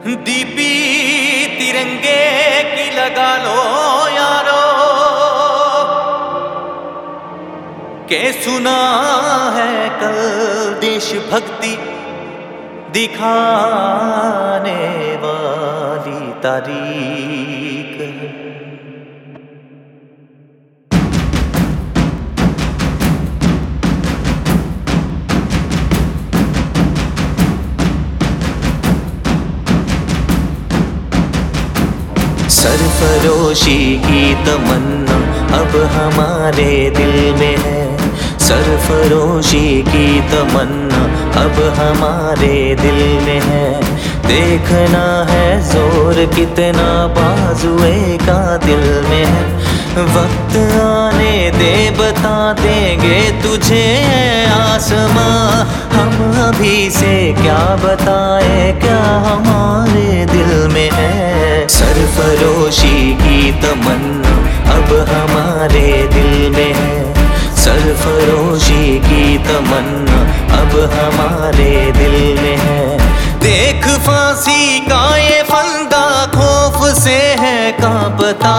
दीपी तिरंगे की लगा लो यारो, के सुना है कल देशभक्ति दिखाने वाली तारीख। सरफरोशी की तमन्ना अब हमारे दिल में है, सरफरोशी की तमन्ना अब हमारे दिल में है। देखना है जोर कितना बाजुए का दिल में है, वक्त आने दे बता देंगे तुझे आसमां। हम अभी से क्या बताए क्या हमारे दिल में है। सरफरोशी की तमन्ना अब हमारे दिल में है, सरफरोशी की तमन्ना अब हमारे दिल में है। देख फांसी का ये फंदा खौफ से है कांपता,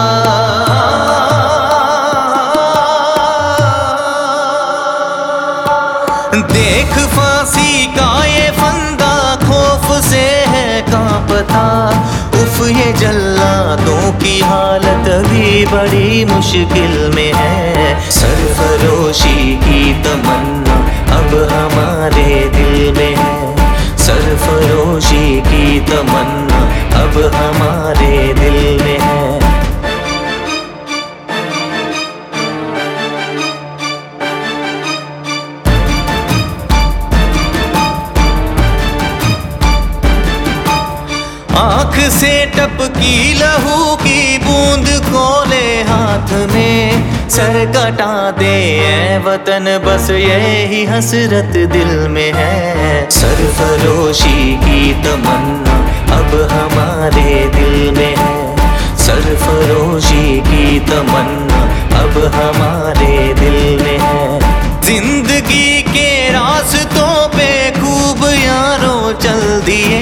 देख फांसी का ये फंदा खौफ से है कांपता। उफ ये जल्लादों की हालत भी बड़ी मुश्किल में है। सरफरोशी की तमन्ना अब हमारे दिल में है, सरफरोशी की तमन्ना अब हमारे दिल में है। आँख से टपकी लहू की बूंद को ले हाथ में, सर कटा दे ऐ वतन बस यही हसरत दिल में है। सरफरोशी की तमन्ना अब हमारे दिल में है, सरफरोशी की तमन्ना अब हमारे दिल में है। जिंदगी के रास्तों पे खूब यारों चल दिए,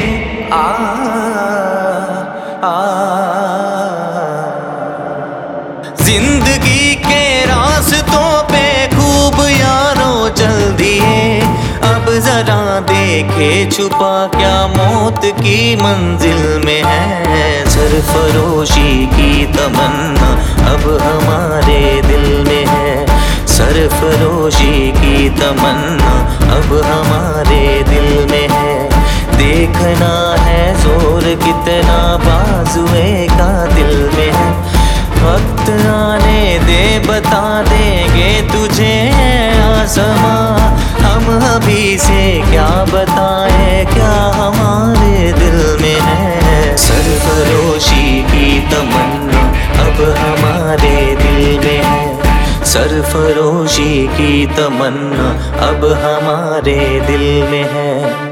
जिंदगी के रास्तों पे खूब यारों चल दिए। अब जरा देखे छुपा क्या मौत की मंजिल में है। सरफरोशी की तमन्ना अब हमारे दिल में है, सरफरोशी की तमन्ना अब हमारे दिल में है। देखना है जोर कितना बाजुए का दिल में है, वक्त आने दे बता देंगे तुझे आसमां। हम अभी से क्या बताए क्या हमारे दिल में है। सरफरोशी की तमन्ना अब हमारे दिल में है, सरफरोशी की तमन्ना अब हमारे दिल में है।